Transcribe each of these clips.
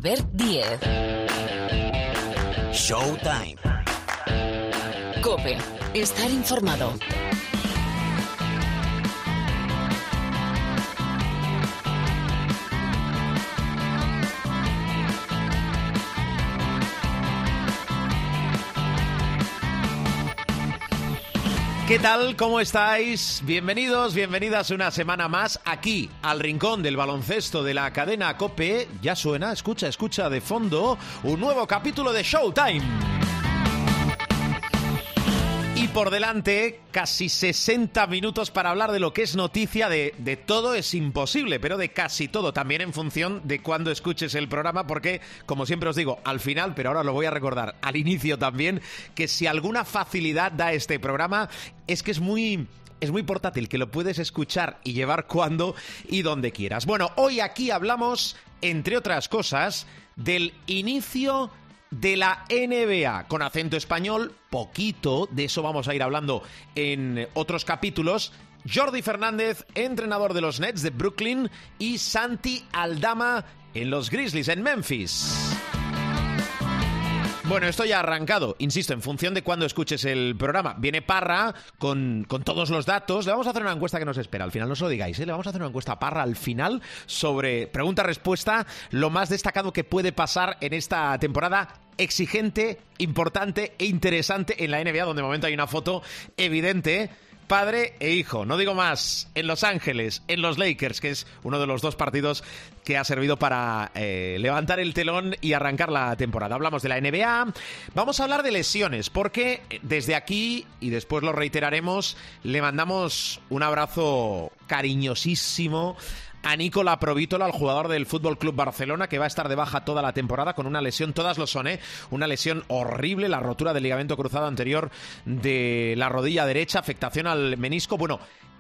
Albert Díez. Showtime. COPE. Estar informado. ¿Qué tal? ¿Cómo estáis? Bienvenidos, bienvenidas una semana más aquí al rincón del baloncesto de la cadena COPE. Ya suena, escucha de fondo, un nuevo capítulo de Showtime. Y por delante, casi 60 minutos para hablar de lo que es noticia. De todo es imposible, pero de casi todo, también en función de cuándo escuches el programa, porque, como siempre os digo, al final, pero ahora lo voy a recordar al inicio también, que si alguna facilidad da este programa, es que es muy portátil, que lo puedes escuchar y llevar cuando y donde quieras. Bueno, hoy aquí hablamos, entre otras cosas, del inicio de la NBA, con acento español, poquito, de eso vamos a ir hablando en otros capítulos. Jordi Fernández, entrenador de los Nets de Brooklyn, y Santi Aldama en los Grizzlies en Memphis. Bueno, esto ya ha arrancado, insisto, en función de cuándo escuches el programa. Viene Parra con todos los datos. Le vamos a hacer una encuesta que nos espera. Al final no os lo digáis, ¿eh? Le vamos a hacer una encuesta a Parra al final sobre pregunta-respuesta, lo más destacado que puede pasar en esta temporada exigente, importante e interesante en la NBA, donde de momento hay una foto evidente. Padre e hijo, no digo más, en Los Ángeles, en los Lakers, que es uno de los dos partidos que ha servido para levantar el telón y arrancar la temporada. Hablamos de la NBA, vamos a hablar de lesiones, porque desde aquí, y después lo reiteraremos, le mandamos un abrazo cariñosísimo a Nikola Provítola, el jugador del Fútbol Club Barcelona, que va a estar de baja toda la temporada con una lesión, todas lo son, una lesión horrible, la rotura del ligamento cruzado anterior de la rodilla derecha, afectación al menisco. Bueno,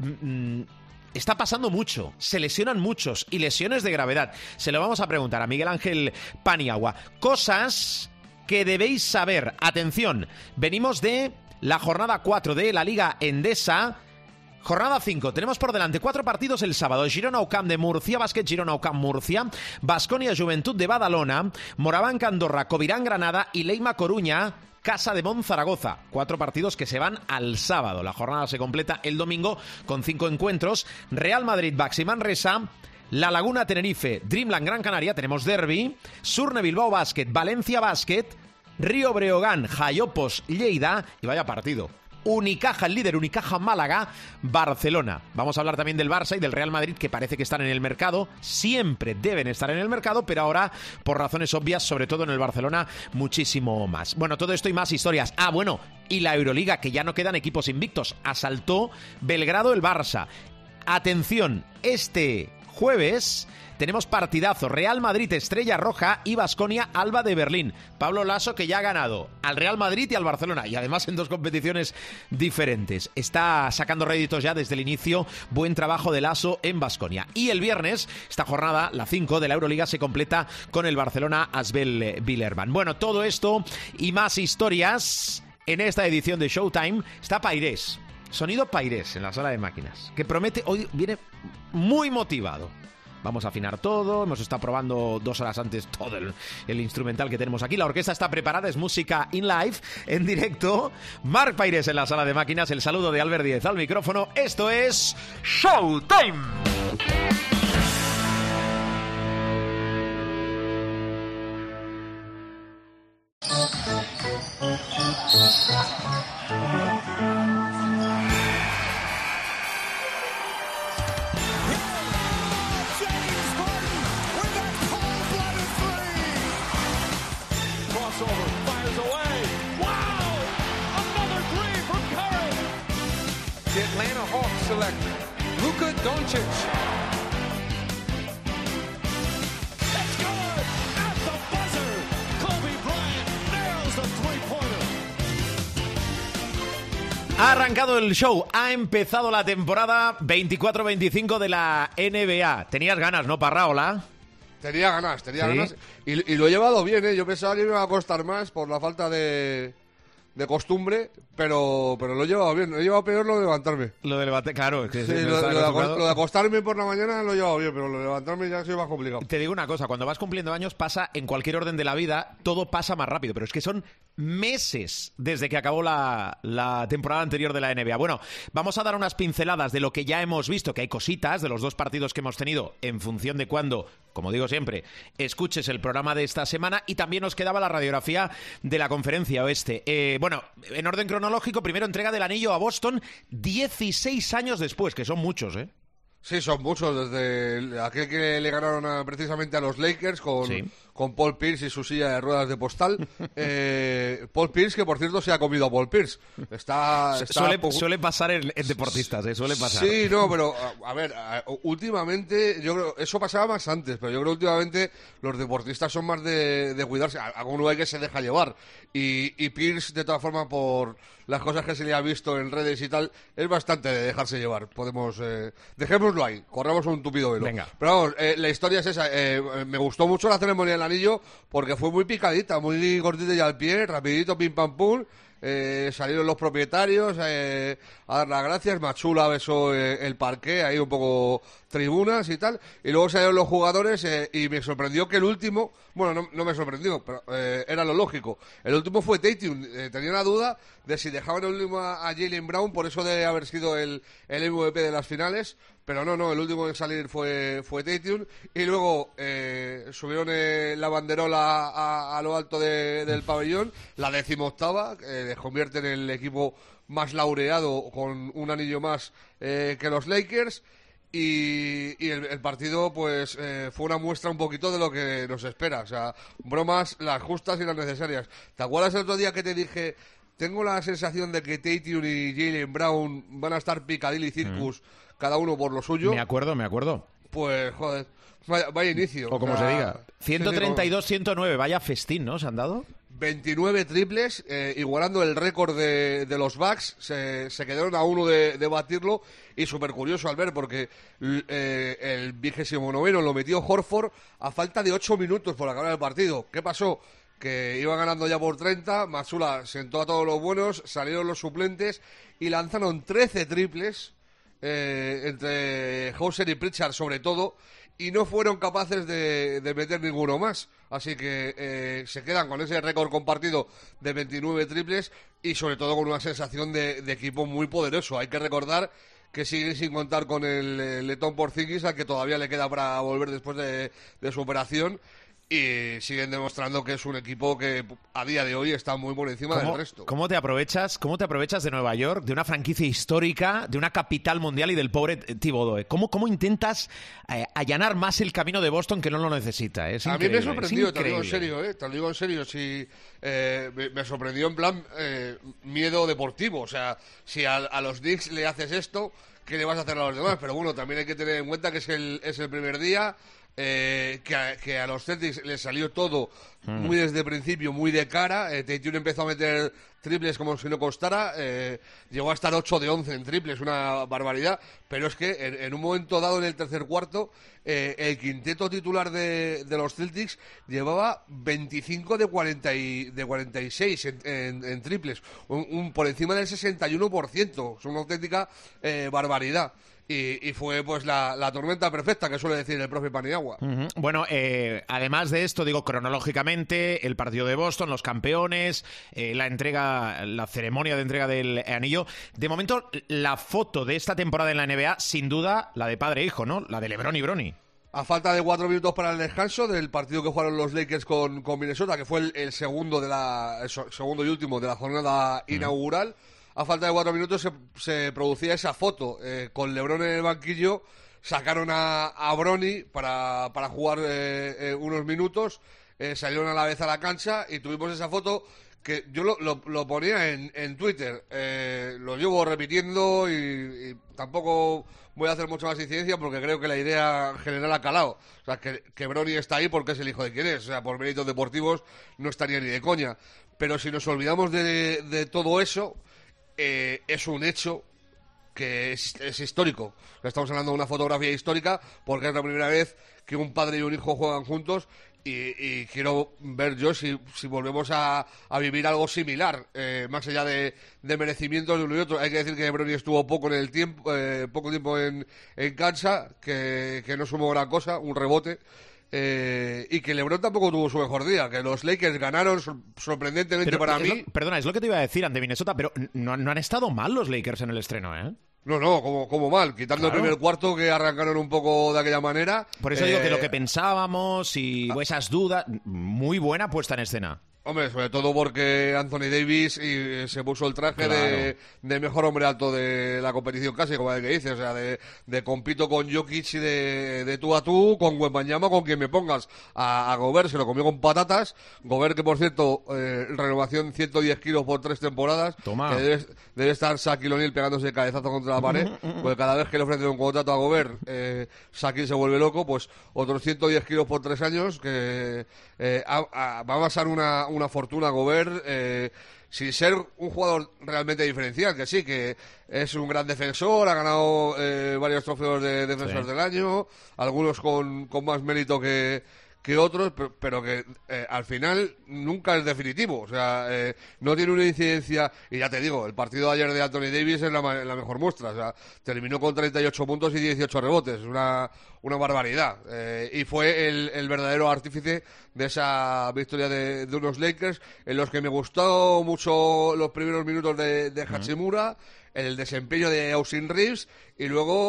está pasando mucho, se lesionan muchos y lesiones de gravedad. Se lo vamos a preguntar a Miguel Ángel Paniagua. Cosas que debéis saber. Atención, venimos de la jornada 4 de la Liga Endesa. Jornada 5, tenemos por delante 4 partidos el sábado. Girona UCAM de Murcia, Bàsquet Girona UCAM Murcia, Baskonia Joventut de Badalona, Morabanc Andorra, Covirán Granada y Leima Coruña, Casa de Monzaragoza. 4 partidos que se van al sábado. La jornada se completa el domingo con 5 encuentros. Real Madrid, Baxi Manresa, La Laguna Tenerife, Dreamland Gran Canaria, tenemos derbi, Surne Bilbao Bàsquet, Valencia Bàsquet, Río Breogán, Jayopos Lleida, y vaya partido. Unicaja, el líder, Unicaja Málaga, Barcelona. Vamos a hablar también del Barça y del Real Madrid, que parece que están en el mercado. Siempre deben estar en el mercado, pero ahora, por razones obvias, sobre todo en el Barcelona, muchísimo más. Bueno, todo esto y más historias. Ah, bueno, y la Euroliga, que ya no quedan equipos invictos. Asaltó Belgrado el Barça. Atención, este jueves tenemos partidazo, Real Madrid Estrella Roja y Baskonia Alba de Berlín. Pablo Laso, que ya ha ganado al Real Madrid y al Barcelona, y además en 2 competiciones diferentes. Está sacando réditos ya desde el inicio. Buen trabajo de Laso en Baskonia. Y el viernes, esta jornada, la 5 de la Euroliga, se completa con el Barcelona Asbel Villerban. Bueno, todo esto y más historias en esta edición de Showtime. Está Pairés, sonido Pairés en la sala de máquinas, que promete, hoy viene muy motivado. Vamos a afinar todo, hemos estado probando 2 horas antes todo el instrumental que tenemos aquí. La orquesta está preparada, es música in live, en directo. Marc Pairés en la sala de máquinas, el saludo de Albert Díez al micrófono. Esto es Showtime. Atlanta Hawks select Luka Doncic. That's good at the buzzer. Kobe Bryant nails the three-pointer. Ha arrancado el show, ha empezado la temporada 24-25 de la NBA. Tenías ganas, ¿no, Parraola? Tenía ganas. Y lo he llevado bien, ¿eh? Yo pensaba que me iba a costar más por la falta de de costumbre, pero lo he llevado bien. He llevado peor lo de levantarme. Lo del debate, claro. Es que Sí, no está acostumbrado. lo de acostarme por la mañana lo he llevado bien, pero lo de levantarme ya ha sido más complicado. Te digo una cosa, cuando vas cumpliendo años pasa en cualquier orden de la vida, todo pasa más rápido, pero es que son meses desde que acabó la temporada anterior de la NBA. Bueno, vamos a dar unas pinceladas de lo que ya hemos visto, que hay cositas de los dos partidos que hemos tenido en función de cuándo, como digo siempre, escuches el programa de esta semana, y también nos quedaba la radiografía de la Conferencia Oeste. Bueno, en orden cronológico, primero entrega del anillo a Boston 16 años después, que son muchos, ¿eh? Sí, son muchos, desde aquel que le ganaron precisamente a los Lakers con Paul Pierce y su silla de ruedas de postal. Paul Pierce, que por cierto se ha comido a Paul Pierce. Suele pasar en deportistas, suele pasar. Sí, no, pero a ver, últimamente, yo creo, eso pasaba más antes, pero yo creo que últimamente los deportistas son más de cuidarse. Alguno hay que se deja llevar. Y Pierce, de todas formas, por las cosas que se le ha visto en redes y tal, es bastante de dejarse llevar. Dejémoslo ahí, corramos un tupido velo. Venga. Pero vamos, la historia es esa. Me gustó mucho la ceremonia del anillo porque fue muy picadita, muy cortita y al pie, rapidito, pim pam pum. Salieron los propietarios a dar las gracias. Machula besó el parqué, ahí un poco tribunas y tal, y luego salieron los jugadores y me sorprendió que el último, bueno, no me sorprendió, pero era lo lógico, el último fue Tatum. Tenía una duda de si dejaban el último a Jaylen Brown por eso de haber sido el MVP de las finales, pero no, el último en salir fue Tatum, y luego subieron la banderola a lo alto del pabellón, la 18ª, les convierte en el equipo más laureado con un anillo más que los Lakers. Y el partido pues fue una muestra un poquito de lo que nos espera, o sea, bromas las justas y las necesarias. ¿Te acuerdas el otro día que te dije, tengo la sensación de que Tatum y Jaylen Brown van a estar Piccadilly Circus, cada uno por lo suyo? Me acuerdo. Pues, joder, vaya inicio. O como se diga. 132-109, vaya festín, ¿no? ¿Se han dado? 29 triples, igualando el récord de los Bucks. Se quedaron a uno de batirlo, y súper curioso al ver porque el 29º lo metió Horford a falta de 8 minutos por acabar el partido. ¿Qué pasó? Que iba ganando ya por 30, Machula sentó a todos los buenos, salieron los suplentes y lanzaron 13 triples, entre Hauser y Pritchard sobre todo, y no fueron capaces de meter ninguno más. Así que se quedan con ese récord compartido de 29 triples y sobre todo con una sensación de equipo muy poderoso. Hay que recordar que siguen sin contar con el Letón Porzingis, al que todavía le queda para volver después de su operación. Y siguen demostrando que es un equipo que a día de hoy está muy por encima del resto. ¿Cómo te aprovechas de Nueva York, de una franquicia histórica, de una capital mundial y del pobre Thibodeau? ¿Cómo intentas allanar más el camino de Boston, que no lo necesita? Es a mí me sorprendió, te lo digo en serio, me sorprendió en plan miedo deportivo. O sea, si a los Knicks le haces esto, ¿qué le vas a hacer a los demás? Pero bueno, también hay que tener en cuenta que es el primer día. Que a los Celtics les salió todo muy desde el principio, muy de cara. Tatum empezó a meter triples como si no costara, llegó a estar 8 de 11 en triples, una barbaridad, pero es que en un momento dado en el tercer cuarto, el quinteto titular de los Celtics llevaba 25 de 46 en triples, por encima del 61%, es una auténtica barbaridad. Y fue pues la tormenta perfecta, que suele decir el profe Paniagua. Bueno, además de esto, digo, cronológicamente, el partido de Boston, los campeones, la ceremonia de entrega del anillo. De momento, la foto de esta temporada en la NBA, sin duda, la de padre e hijo, ¿no? La de LeBron y Bronny. A falta de 4 minutos para el descanso del partido que jugaron los Lakers con Minnesota, que fue el segundo segundo y último de la jornada inaugural. A falta de 4 minutos se producía esa foto con LeBron en el banquillo. Sacaron a Bronny para jugar unos minutos, salieron a la vez a la cancha y tuvimos esa foto que yo lo ponía en Twitter. Lo llevo repitiendo y tampoco voy a hacer mucha más incidencia porque creo que la idea general ha calado. O sea, que Bronny está ahí porque es el hijo de quien es. O sea, por méritos deportivos no estaría ni de coña. Pero si nos olvidamos de todo eso, es un hecho que es histórico. Estamos hablando de una fotografía histórica porque es la primera vez que un padre y un hijo juegan juntos y quiero ver yo si volvemos a vivir algo similar, más allá de merecimientos de uno y otro. Hay que decir que Brony estuvo poco tiempo en cancha, que no sumó gran cosa, un rebote. Y que LeBron tampoco tuvo su mejor día, que los Lakers ganaron sorprendentemente Pero para mí. Perdona, es lo que te iba a decir ante Minnesota, pero no han estado mal los Lakers en el estreno, ¿eh? No, como mal, quitando Claro. el primer cuarto que arrancaron un poco de aquella manera. Por eso digo que lo que pensábamos y esas dudas, muy buena puesta en escena. Hombre, sobre todo porque Anthony Davis se puso el traje de mejor hombre alto de la competición casi, como el que dice, o sea, de compito con Jokic y de tú a tú, con Wembanyama, con quien me pongas. A Gobert se lo comió con patatas. Gobert, que por cierto, renovación 110 kilos por 3 temporadas. Toma. Que debe estar Shaquille O'Neal pegándose el cabezazo contra la pared, porque cada vez que le ofrecen un contrato a Gobert, Shaquille se vuelve loco, pues otros 110 kilos por 3 años, que va a pasar una fortuna Gobert, sin ser un jugador realmente diferencial, que sí, que es un gran defensor, ha ganado varios trofeos de defensor del año, algunos con más mérito que otros, pero que al final nunca es definitivo, o sea, no tiene una incidencia, y ya te digo, el partido de ayer de Anthony Davis es la mejor muestra, o sea, terminó con 38 puntos y 18 rebotes, una barbaridad, y fue el verdadero artífice de esa victoria de unos Lakers, en los que me gustó mucho los primeros minutos de Hachimura, el desempeño de Austin Reeves y luego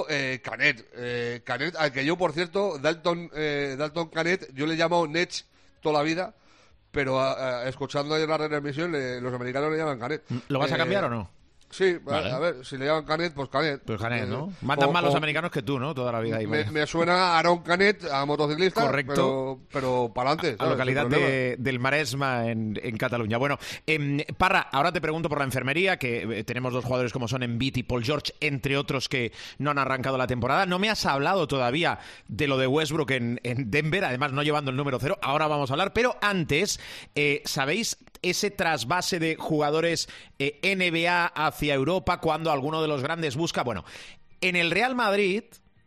Canet. Canet, al que yo, por cierto, Dalton Canet, yo le llamo Nets toda la vida, pero escuchando ayer la retransmisión, los americanos le llaman Canet. ¿Lo vas a cambiar o no? Sí, Vale. A ver, si le llaman Canet, pues Canet. Pues Canet, ¿no? Mandan más los americanos que tú, ¿no? Toda la vida. Me suena a Aaron Canet, a motociclista, Correcto. pero para adelante. A localidad del Maresma en Cataluña. Bueno, Parra, ahora te pregunto por la enfermería, que tenemos dos jugadores como son Embiid y Paul George, entre otros que no han arrancado la temporada. No me has hablado todavía de lo de Westbrook en Denver, además no llevando el número 0. Ahora vamos a hablar, pero antes, ¿sabéis ese trasvase de jugadores NBA hacia Europa cuando alguno de los grandes busca? Bueno, en el Real Madrid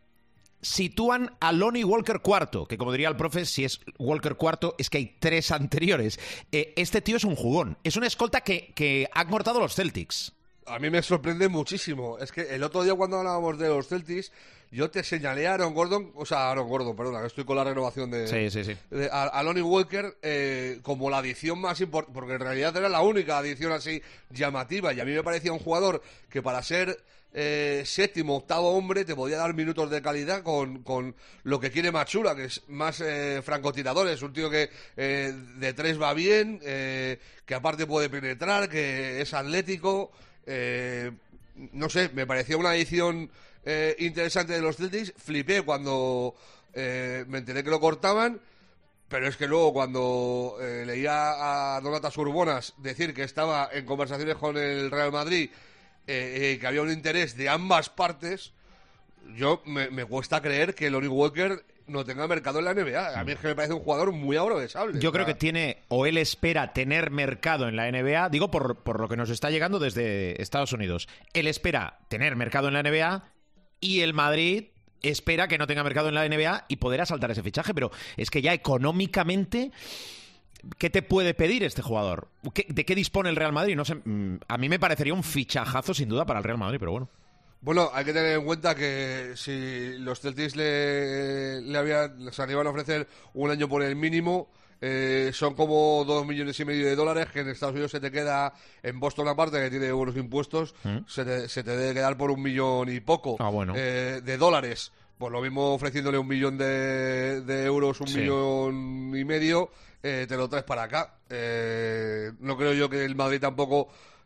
sitúan a Lonnie Walker IV, que como diría el profe, si es Walker IV es que hay 3 anteriores. Este tío es un jugón, es una escolta que han cortado los Celtics. A mí me sorprende muchísimo. Es que el otro día cuando hablábamos de los Celtics, yo te señalé a Aaron Gordon, perdona, que estoy con la renovación Sí. a Lonnie Walker como la adición más importante, porque en realidad era la única adición así llamativa, y a mí me parecía un jugador que para ser séptimo, octavo hombre te podía dar minutos de calidad con lo que quiere Machula, que es más francotirador, es un tío que de 3 va bien, que aparte puede penetrar, que es atlético, no sé, me parecía una adición interesante de los Celtics. Flipé cuando me enteré que lo cortaban, pero es que luego cuando leía a Donatas Urbonas decir que estaba en conversaciones con el Real Madrid, que había un interés de ambas partes, yo me cuesta creer que Lonnie Walker no tenga mercado en la NBA. A mí es que me parece un jugador muy aprovechable. Yo creo que tiene, o él espera tener mercado en la NBA, digo por lo que nos está llegando desde Estados Unidos. Él espera tener mercado en la NBA y el Madrid espera que no tenga mercado en la NBA y poder asaltar ese fichaje, pero es que ya económicamente, ¿qué te puede pedir este jugador? ¿De qué dispone el Real Madrid? No sé, a mí me parecería un fichajazo sin duda para el Real Madrid, pero bueno. Bueno, hay que tener en cuenta que si los Celtics se iban a ofrecer un año por el mínimo, son como 2,5 millones de dólares, que en Estados Unidos se te queda, en Boston aparte, que tiene buenos impuestos, se te debe quedar por 1 millón y poco de dólares. Pues lo mismo ofreciéndole 1 millón de euros, 1,5 millones, te lo traes para acá. No creo yo que el Madrid tampoco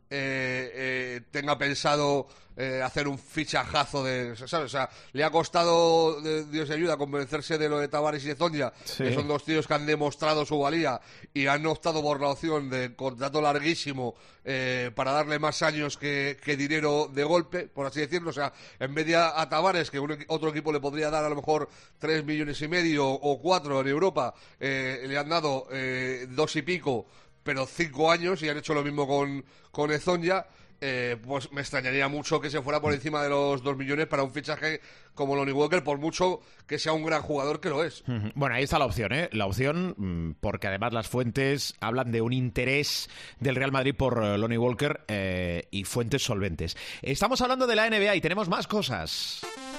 tenga pensado hacer un fichajazo ¿sabes? O sea, le ha costado, Dios ayuda, convencerse de lo de Tavares y de Zonja, que son 2 tíos que han demostrado su valía y han optado por la opción de contrato larguísimo para darle más años que dinero de golpe, por así decirlo. O sea, en vez de a Tavares, que otro equipo le podría dar a lo mejor 3,5 millones o 4 en Europa, le han dado 2 y pico, pero 5 años, y han hecho lo mismo con Ezonja. pues me extrañaría mucho que se fuera por encima de los 2 millones para un fichaje como Lonnie Walker, por mucho que sea un gran jugador, que lo es. Bueno, ahí está la opción, ¿eh? La opción, porque además las fuentes hablan de un interés del Real Madrid por Lonnie Walker y fuentes solventes. Estamos hablando de la NBA y tenemos más cosas.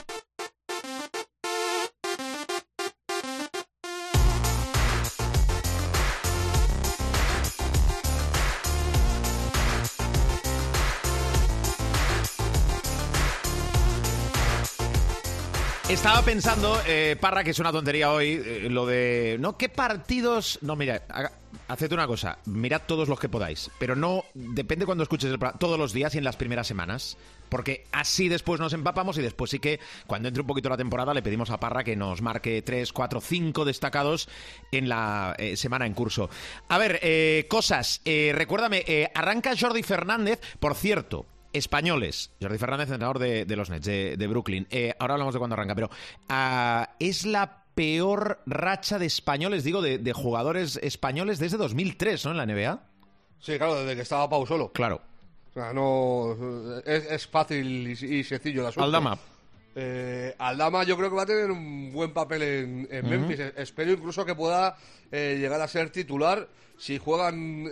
Estaba pensando, Parra, que es una tontería hoy, lo de... ¿No? ¿Qué partidos...? No, mira, haced una cosa, mirad todos los que podáis, pero no... Depende cuando escuches el programa, todos los días y en las primeras semanas, porque así después nos empapamos y después sí que, cuando entre un poquito la temporada, le pedimos a Parra que nos marque 3, 4, 5 destacados en la semana en curso. A ver, cosas, recuérdame, arranca Jordi Fernández, por cierto... Españoles. Jordi Fernández, entrenador de los Nets, de Brooklyn. Ahora hablamos de cuándo arranca, pero es la peor racha de españoles, digo, de jugadores españoles desde 2003, ¿no? En la NBA. Sí, claro, desde que estaba Pau solo. Claro. O sea, no... Es fácil y sencillo el asunto. Aldama. Aldama yo creo que va a tener un buen papel en Memphis. Espero incluso que pueda llegar a ser titular si juegan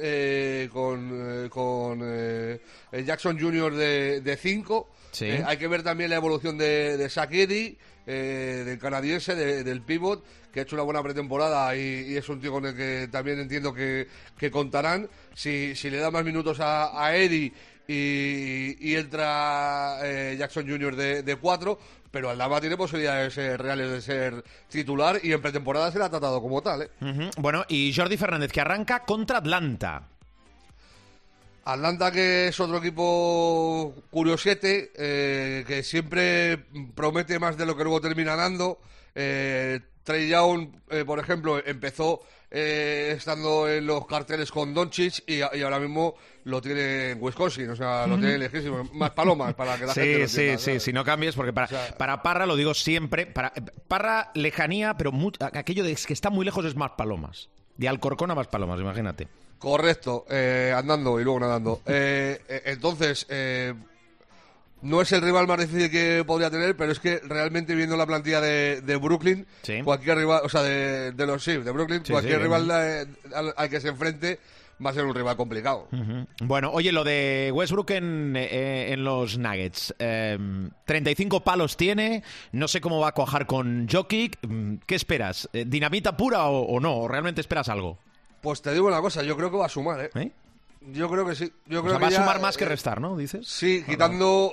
con Jackson Jr. de 5. Sí. Hay que ver también la evolución de Shaq Eddy, del canadiense, del pivot, que ha hecho una buena pretemporada y es un tío con el que también entiendo que contarán. Si le da más minutos a Eddy y entra Jackson Jr. de 4, pero Aldama tiene posibilidades reales de ser titular y en pretemporada se le ha tratado como tal. Bueno, y Jordi Fernández, que arranca contra Atlanta. Atlanta, que es otro equipo curiosete, que siempre promete más de lo que luego termina dando. Trae Young, por ejemplo, empezó estando en los carteles con Doncic y ahora mismo lo tiene en Wisconsin, o sea, lo tiene lejísimo. Más palomas para que la gente lo entienda, Sí, si no cambies, porque para Parra, lo digo siempre, para Parra lejanía, pero aquello de que está muy lejos es más palomas. De Alcorcón a más palomas, imagínate. Correcto, andando y luego nadando. Entonces, no es el rival más difícil que podría tener, pero es que realmente viendo la plantilla de Brooklyn, sí, cualquier rival, o sea, de Brooklyn, cualquier rival al que se enfrente va a ser un rival complicado. Bueno, oye, lo de Westbrook en los Nuggets, 35 palos tiene, no sé cómo va a cuajar con Jokic. ¿Qué esperas? ¿Dinamita pura o no? ¿O realmente esperas algo? Pues te digo una cosa, yo creo que va a sumar, ¿eh? Yo creo que sí. Yo creo va que a sumar más que restar, ¿no? ¿Dices? Sí, quitando...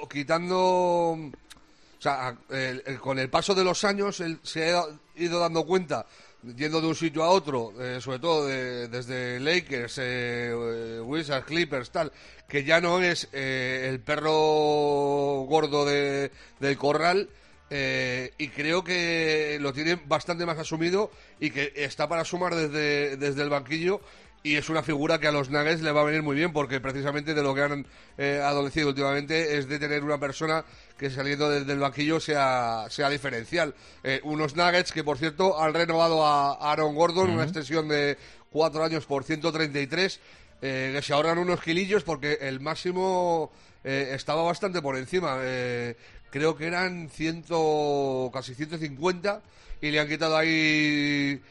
O sea, con el paso de los años él se ha ido dando cuenta, yendo de un sitio a otro, sobre todo desde Lakers, Wizards, Clippers, tal, que ya no es el perro gordo del corral. Y creo que lo tiene bastante más asumido y que está para sumar desde el banquillo, y es una figura que a los Nuggets le va a venir muy bien, porque precisamente de lo que han adolecido últimamente es de tener una persona que saliendo desde el banquillo sea diferencial. Unos Nuggets que, por cierto, han renovado a Aaron Gordon, una extensión de 4 años por 133, que se ahorran unos kilillos porque el máximo estaba bastante por encima. Creo que eran casi 150 y le han quitado ahí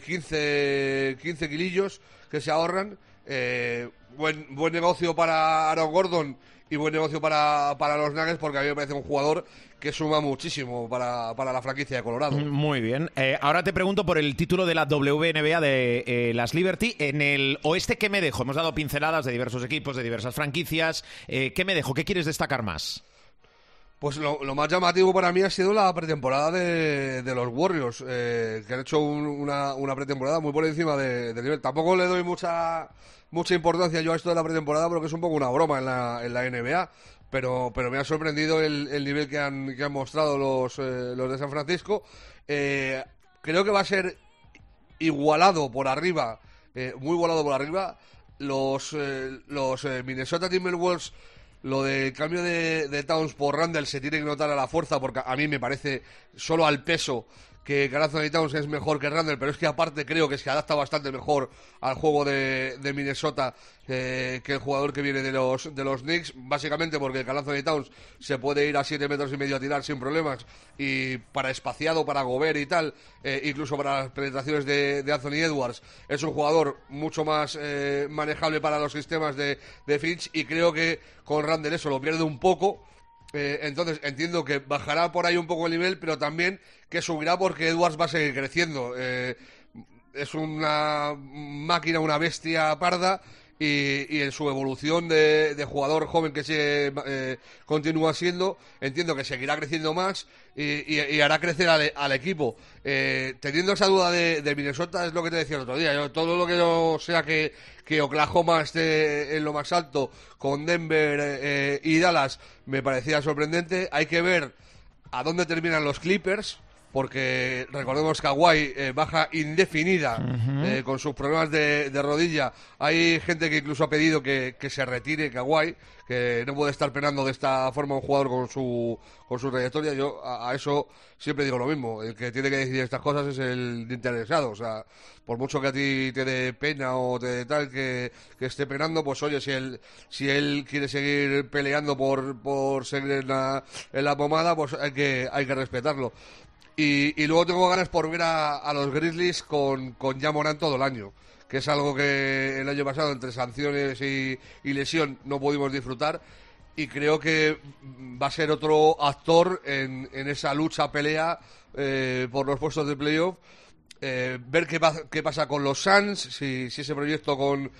15 kilillos que se ahorran. Buen negocio para Aaron Gordon y buen negocio para los Nuggets, porque a mí me parece un jugador que suma muchísimo para la franquicia de Colorado. Muy bien. Ahora te pregunto por el título de la WNBA de las Liberty. En el oeste, ¿qué me dejo? Hemos dado pinceladas de diversos equipos, de diversas franquicias. ¿Qué me dejo? ¿Qué quieres destacar más? Pues lo más llamativo para mí ha sido la pretemporada de los Warriors, que han hecho una pretemporada muy por encima de nivel. Tampoco le doy mucha importancia yo a esto de la pretemporada, porque es un poco una broma en la NBA, pero me ha sorprendido el nivel que han mostrado los de San Francisco. Creo que va a ser igualado por arriba, muy igualado por arriba. Los Minnesota Timberwolves, lo del cambio de Towns por Randall se tiene que notar a la fuerza, porque a mí me parece, solo al peso, que Karl Anthony Towns es mejor que Randle, pero es que aparte creo que se adapta bastante mejor al juego de Minnesota que el jugador que viene de los Knicks, básicamente porque Karl Anthony Towns se puede ir a 7 metros y medio a tirar sin problemas, y para espaciado, para Gobert y tal, incluso para las penetraciones de Anthony Edwards, es un jugador mucho más manejable para los sistemas de Finch, y creo que con Randle eso lo pierde un poco. Entonces entiendo que bajará por ahí un poco el nivel, pero también que subirá porque Edwards va a seguir creciendo. Es una máquina, una bestia parda, y en su evolución de jugador joven que se continúa siendo, entiendo que seguirá creciendo más y hará crecer al equipo. Teniendo esa duda de Minnesota, es lo que te decía el otro día. Todo lo que no sea que Oklahoma esté en lo más alto con Denver y Dallas me parecía sorprendente. Hay que ver a dónde terminan los Clippers, porque recordemos que Kawhi baja indefinida con sus problemas de rodilla. Hay gente que incluso ha pedido que se retire Kawhi, que no puede estar penando de esta forma un jugador con su trayectoria. Yo a eso siempre digo lo mismo: el que tiene que decidir estas cosas es el interesado. O sea, por mucho que a ti te dé pena o te dé tal que esté penando, pues oye, si él quiere seguir peleando por seguir en la pomada, pues hay que respetarlo. Y luego tengo ganas por ver a los Grizzlies con Ja Morant todo el año, que es algo que el año pasado, entre sanciones y lesión, no pudimos disfrutar, y creo que va a ser otro actor en esa lucha, pelea por los puestos de playoff. Ver qué pasa con los Suns, si ese proyecto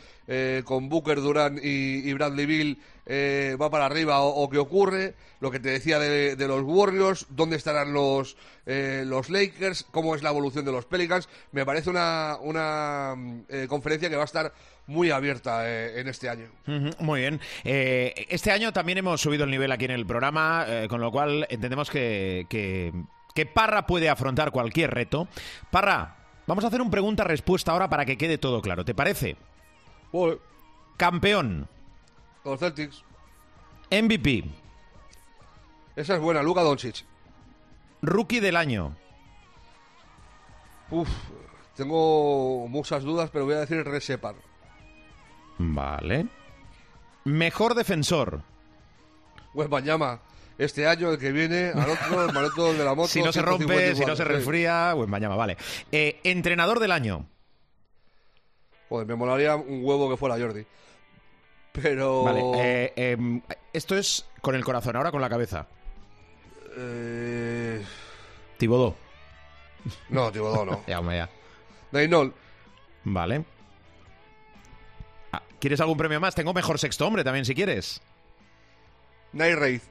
con Booker, Durant y Bradley Beal va para arriba o qué ocurre. Lo que te decía de los Warriors, dónde estarán los Lakers, cómo es la evolución de los Pelicans. Me parece una conferencia que va a estar muy abierta en este año. Muy bien. Este año también hemos subido el nivel aquí en el programa, con lo cual entendemos que Parra puede afrontar cualquier reto. Parra, vamos a hacer un pregunta-respuesta ahora para que quede todo claro. ¿Te parece? Bueno, Campeón. los Celtics. MVP. Esa es buena, Luka Doncic. Rookie del año. Tengo muchas dudas, pero voy a decir Resepar. Vale. Mejor defensor. Wembanyama. Este año, el que viene, al otro, el maleto de la moto. Si no se rompe, si no se 154, resfría, Wembanyama, vale. Entrenador del año. Joder, me molaría un huevo que fuera Jordi. Pero... Vale, esto es con el corazón, ahora con la cabeza. Thibodeau. No, Thibodeau no. Ya, hombre, ya. Dainol. Vale. ¿Quieres algún premio más? Tengo mejor sexto hombre también, si quieres. Night Raid.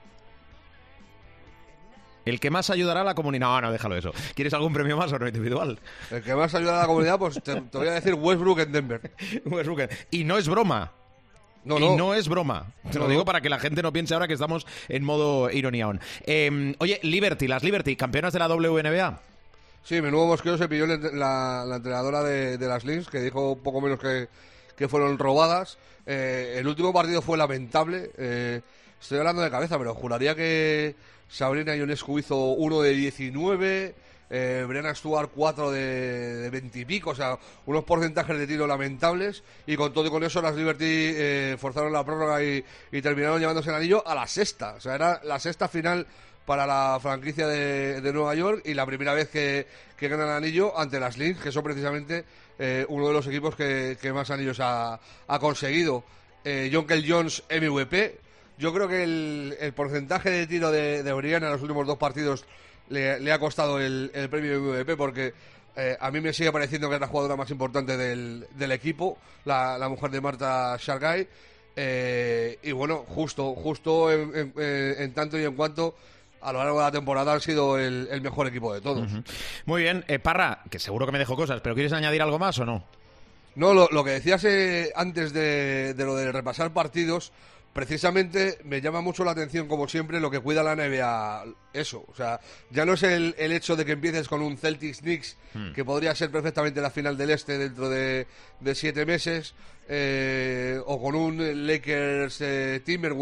El que más ayudará a la comunidad. No, déjalo eso. ¿Quieres algún premio más o no individual? El que más ayuda a la comunidad, pues te voy a decir Westbrook en Denver. Westbrook. Y no es broma. No, y no. no es broma. Te lo digo para que la gente no piense ahora que estamos en modo ironía aún. Oye, Liberty, las Liberty, campeonas de la WNBA. Sí, menudo mosqueo se pilló la entrenadora de las Lynx, que dijo poco menos que fueron robadas. El último partido fue lamentable. Estoy hablando de cabeza, pero juraría que Sabrina Ionescu hizo 1 de 19, Brianna Stewart 4 de 20 y pico, o sea, unos porcentajes de tiro lamentables, y con todo y con eso las Liberty forzaron la prórroga y terminaron llevándose el anillo a la sexta. O sea, era la sexta final para la franquicia de Nueva York, y la primera vez que ganan el anillo ante las Lynx, que son precisamente uno de los equipos que más anillos ha conseguido. Jonkel Jones MVP. Yo creo que el porcentaje de tiro de Brianna en los últimos 2 partidos le ha costado el premio de MVP, porque a mí me sigue pareciendo que es la jugadora más importante del equipo, la mujer de Marta Shargay. Y bueno, justo en tanto y en cuanto a lo largo de la temporada han sido el mejor equipo de todos. Muy bien, Parra, que seguro que me dejo cosas, pero ¿quieres añadir algo más o no? No, lo que decías antes de lo de repasar partidos, precisamente me llama mucho la atención, como siempre, lo que cuida la NBA. Eso, o sea, ya no es el hecho de que empieces con un Celtics Knicks, que podría ser perfectamente la final del Este dentro de 7 meses, o con un Lakers Timberwolves,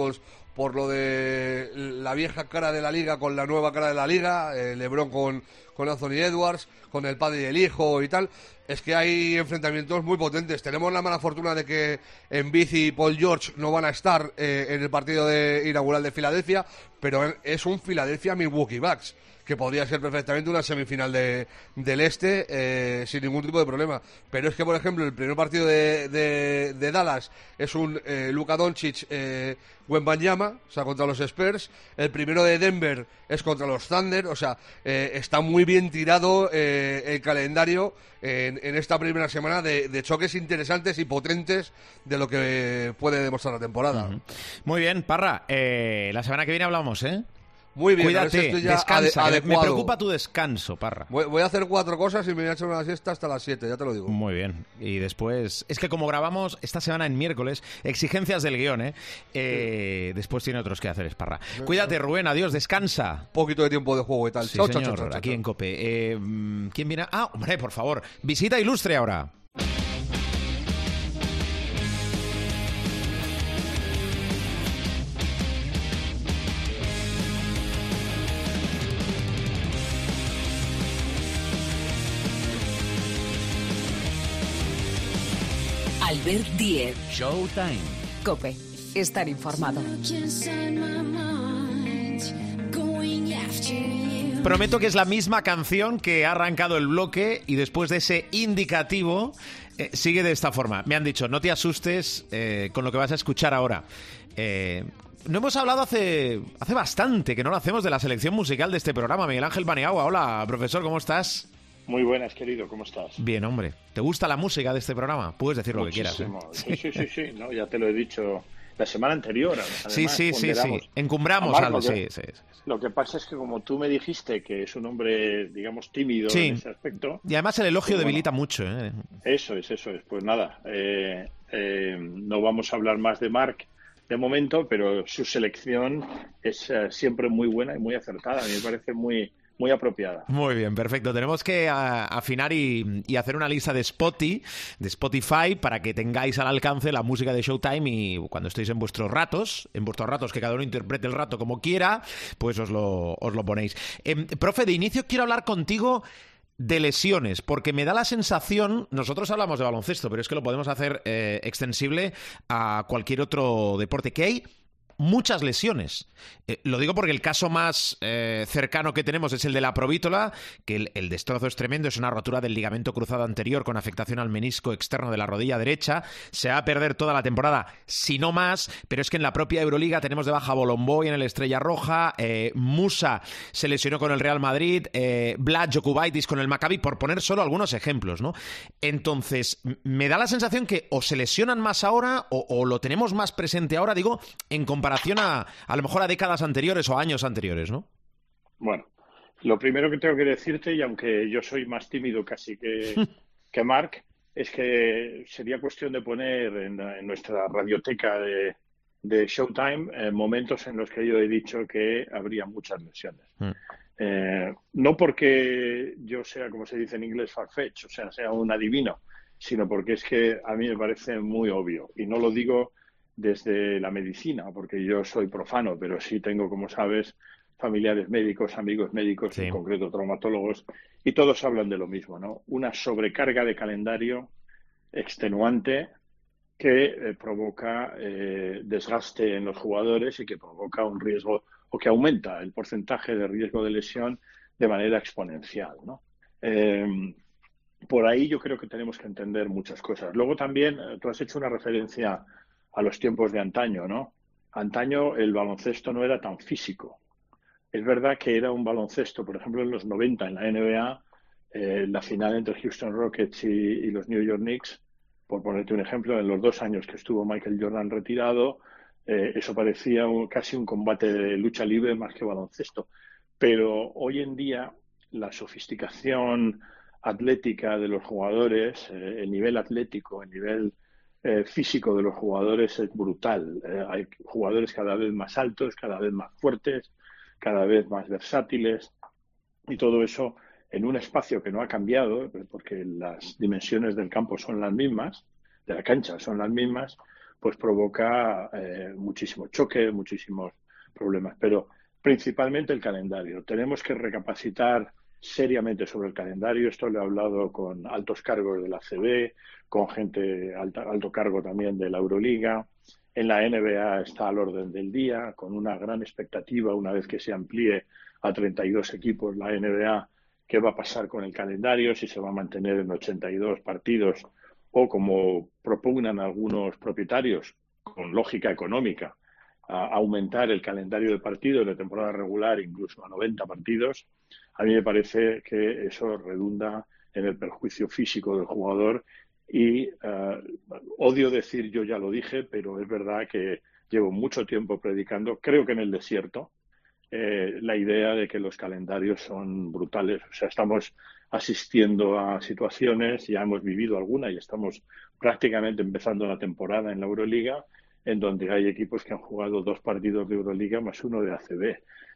por lo de la vieja cara de la liga con la nueva cara de la liga, LeBron con Anthony Edwards, con el padre y el hijo y tal. Es que hay enfrentamientos muy potentes. Tenemos la mala fortuna de que Embiid y Paul George no van a estar en el partido inaugural de Filadelfia, pero es un Filadelfia-Milwaukee Bucks, que podría ser perfectamente una semifinal del Este sin ningún tipo de problema. Pero es que, por ejemplo, el primer partido de Dallas es un Luka Doncic Wembanyama, o sea, contra los Spurs. El primero de Denver es contra los Thunder, o sea, está muy bien tirado el calendario en esta primera semana de choques interesantes y potentes de lo que puede demostrar la temporada. Muy bien, Parra, la semana que viene hablamos, ¿eh? Muy bien, a ver si Cuídate, estoy ya descansa. Me adecuado. preocupa tu descanso, Parra. Voy a hacer 4 cosas y me voy a echar una siesta hasta las 7, ya te lo digo. Muy bien. Y después... Es que como grabamos esta semana en miércoles, exigencias del guión, después tiene otros quehaceres, Parra. Cuídate, Rubén, adiós, descansa. Un poquito de tiempo de juego y tal. Sí, Chao, señor, chao, chao, chao, aquí chao. en COPE. ¿Quién viene? Ah, hombre, por favor. Visita ilustre ahora. Albert Diez. Showtime. Cope. Estar informado. Prometo que es la misma canción que ha arrancado el bloque y después de ese indicativo sigue de esta forma. Me han dicho, no te asustes con lo que vas a escuchar ahora. No hemos hablado hace bastante que no lo hacemos de la selección musical de este programa. Miguel Ángel Paniagua, hola, profesor, ¿cómo estás? Muy buenas, querido, ¿cómo estás? Bien, hombre. ¿Te gusta la música de este programa? Puedes decir lo que quieras. Muchísimo. Sí, no, ya te lo he dicho la semana anterior. Además, Sí. ponderamos. Encumbramos Amar, algo, lo que- sí. Lo que pasa es que como tú me dijiste que es un hombre, digamos, tímido Sí. en ese aspecto, Y además el elogio Pues bueno. debilita mucho, ¿eh? eso es. Pues nada, no vamos a hablar más de Marc de momento, pero su selección es siempre muy buena y muy acertada. A mí me parece muy apropiada. Muy bien, perfecto. Tenemos que afinar y hacer una lista de Spotify, para que tengáis al alcance la música de Showtime y cuando estéis en vuestros ratos, que cada uno interprete el rato como quiera, pues os lo ponéis. Profe, de inicio quiero hablar contigo de lesiones, porque me da la sensación, nosotros hablamos de baloncesto, pero es que lo podemos hacer extensible a cualquier otro deporte, que hay muchas lesiones. Lo digo porque el caso más cercano que tenemos es el de la provítola, que el destrozo es tremendo, es una rotura del ligamento cruzado anterior con afectación al menisco externo de la rodilla derecha. Se va a perder toda la temporada, si no más, pero es que en la propia Euroliga tenemos de baja Bolomboy en el Estrella Roja, Musa se lesionó con el Real Madrid, Vlad Jokubaitis con el Maccabi, por poner solo algunos ejemplos, ¿no? Entonces, me da la sensación que o se lesionan más ahora o lo tenemos más presente ahora, digo, en comparación a lo mejor a décadas anteriores o a años anteriores, ¿no? Bueno, lo primero que tengo que decirte, y aunque yo soy más tímido casi que Marc, es que sería cuestión de poner en nuestra radioteca de Showtime momentos en los que yo he dicho que habría muchas lesiones. No porque yo sea, como se dice en inglés, farfetch, o sea un adivino, sino porque es que a mí me parece muy obvio. Y no lo digo desde la medicina, porque yo soy profano, pero sí tengo, como sabes, familiares médicos, amigos médicos, Sí. en concreto traumatólogos, y todos hablan de lo mismo, ¿no? Una sobrecarga de calendario extenuante que provoca desgaste en los jugadores y que provoca un riesgo, o que aumenta el porcentaje de riesgo de lesión de manera exponencial, ¿no? Por ahí yo creo que tenemos que entender muchas cosas. Luego también, tú has hecho una referencia a los tiempos de antaño, ¿no? Antaño el baloncesto no era tan físico. Es verdad que era un baloncesto, por ejemplo, en los 90 en la NBA, la final entre Houston Rockets y los New York Knicks, por ponerte un ejemplo, en los 2 años que estuvo Michael Jordan retirado, eso parecía casi un combate de lucha libre más que baloncesto. Pero hoy en día la sofisticación atlética de los jugadores, el nivel atlético, el nivel físico de los jugadores es brutal. Hay jugadores cada vez más altos, cada vez más fuertes, cada vez más versátiles, y todo eso en un espacio que no ha cambiado, porque las dimensiones del campo son las mismas, de la cancha son las mismas, pues provoca muchísimo choque, muchísimos problemas. Pero principalmente el calendario. Tenemos que recapacitar seriamente sobre el calendario. Esto lo he hablado con altos cargos de la ACB, con gente alto cargo también de la Euroliga. En la NBA está al orden del día, con una gran expectativa una vez que se amplíe a 32 equipos la NBA, qué va a pasar con el calendario, si se va a mantener en 82 partidos o, como propugnan algunos propietarios, con lógica económica, a aumentar el calendario de partidos de temporada regular incluso a 90 partidos. A mí me parece que eso redunda en el perjuicio físico del jugador y odio decir, yo ya lo dije, pero es verdad que llevo mucho tiempo predicando, creo que en el desierto, la idea de que los calendarios son brutales. O sea, estamos asistiendo a situaciones, ya hemos vivido alguna y estamos prácticamente empezando la temporada en la Euroliga, en donde hay equipos que han jugado 2 partidos de Euroliga más 1 de ACB.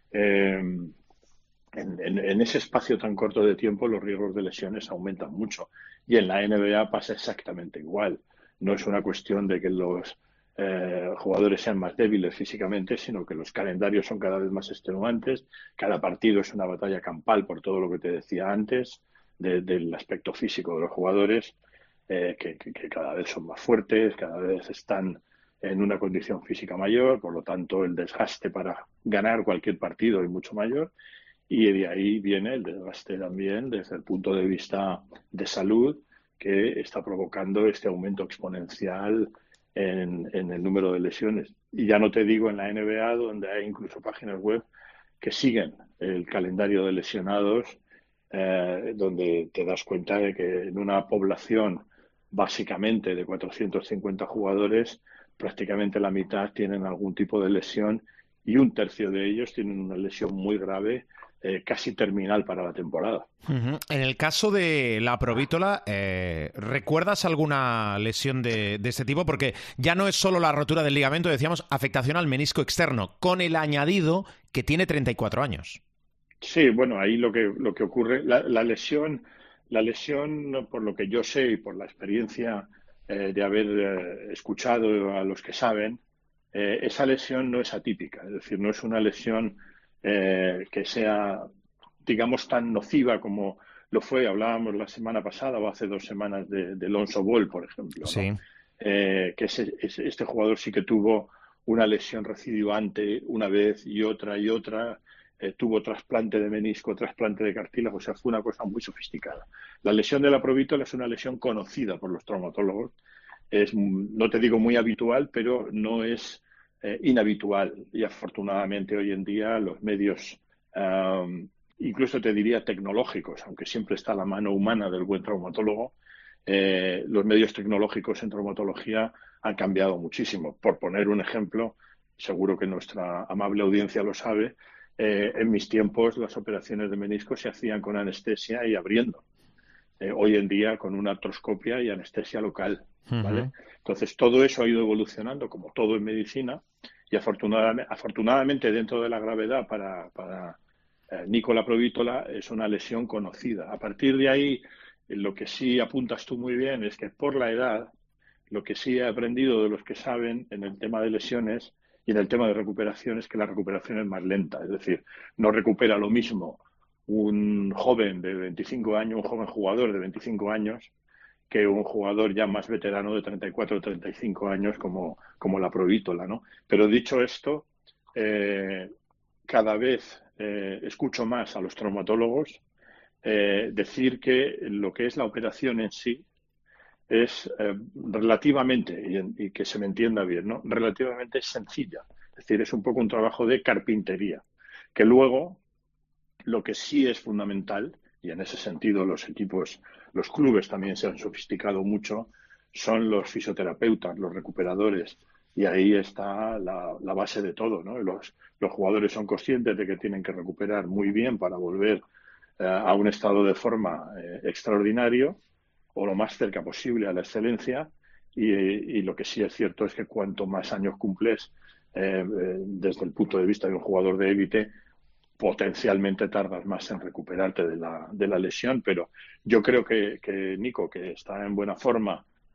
En ese espacio tan corto de tiempo los riesgos de lesiones aumentan mucho y en la NBA pasa exactamente igual. No es una cuestión de que los jugadores sean más débiles físicamente, sino que los calendarios son cada vez más extenuantes. Cada partido es una batalla campal por todo lo que te decía antes del aspecto físico de los jugadores, que cada vez son más fuertes, cada vez están en una condición física mayor, por lo tanto el desgaste para ganar cualquier partido es mucho mayor. Y de ahí viene el desgaste también desde el punto de vista de salud, que está provocando este aumento exponencial en el número de lesiones. Y ya no te digo en la NBA, donde hay incluso páginas web que siguen el calendario de lesionados, donde te das cuenta de que en una población básicamente de 450 jugadores, prácticamente la mitad tienen algún tipo de lesión y 1/3 de ellos tienen una lesión muy grave, casi terminal para la temporada. En el caso de la provítola, ¿recuerdas alguna lesión de este tipo? Porque ya no es solo la rotura del ligamento, decíamos afectación al menisco externo, con el añadido que tiene 34 años. Sí, bueno, ahí lo que ocurre, la lesión, por lo que yo sé y por la experiencia de haber escuchado a los que saben, esa lesión no es atípica, es decir, no es una lesión que sea, digamos, tan nociva como lo fue, hablábamos la semana pasada o hace 2 semanas de Lonzo Ball, por ejemplo, ¿no? Sí. Que este jugador sí que tuvo una lesión recidivante una vez y otra, tuvo trasplante de menisco, trasplante de cartílago, o sea, fue una cosa muy sofisticada. La lesión de la provítola es una lesión conocida por los traumatólogos, no te digo muy habitual, pero no es inhabitual, y afortunadamente hoy en día los medios, incluso te diría tecnológicos, aunque siempre está la mano humana del buen traumatólogo, los medios tecnológicos en traumatología han cambiado muchísimo. Por poner un ejemplo, seguro que nuestra amable audiencia lo sabe, en mis tiempos las operaciones de menisco se hacían con anestesia y abriendo. Hoy en día con una artroscopia y anestesia local, ¿vale? Entonces todo eso ha ido evolucionando, como todo en medicina, y afortunadamente dentro de la gravedad para Nico la provítola es una lesión conocida. A partir de ahí, lo que sí apuntas tú muy bien es que por la edad, lo que sí he aprendido de los que saben en el tema de lesiones y en el tema de recuperación es que la recuperación es más lenta, es decir, no recupera lo mismo un joven de 25 años, un joven jugador de 25 años, que un jugador ya más veterano de 34 o 35 años como la provítola, ¿no? Pero dicho esto, cada vez escucho más a los traumatólogos decir que lo que es la operación en sí es relativamente, y que se me entienda bien, ¿no? Relativamente sencilla. Es decir, es un poco un trabajo de carpintería, que luego lo que sí es fundamental, y en ese sentido los equipos, los clubes también se han sofisticado mucho, son los fisioterapeutas, los recuperadores, y ahí está la base de todo, ¿no? Los jugadores son conscientes de que tienen que recuperar muy bien para volver a un estado de forma extraordinario, o lo más cerca posible a la excelencia, y lo que sí es cierto es que cuanto más años cumples desde el punto de vista de un jugador de élite, potencialmente tardas más en recuperarte de la lesión. Pero yo creo que Nico, que está en buena forma,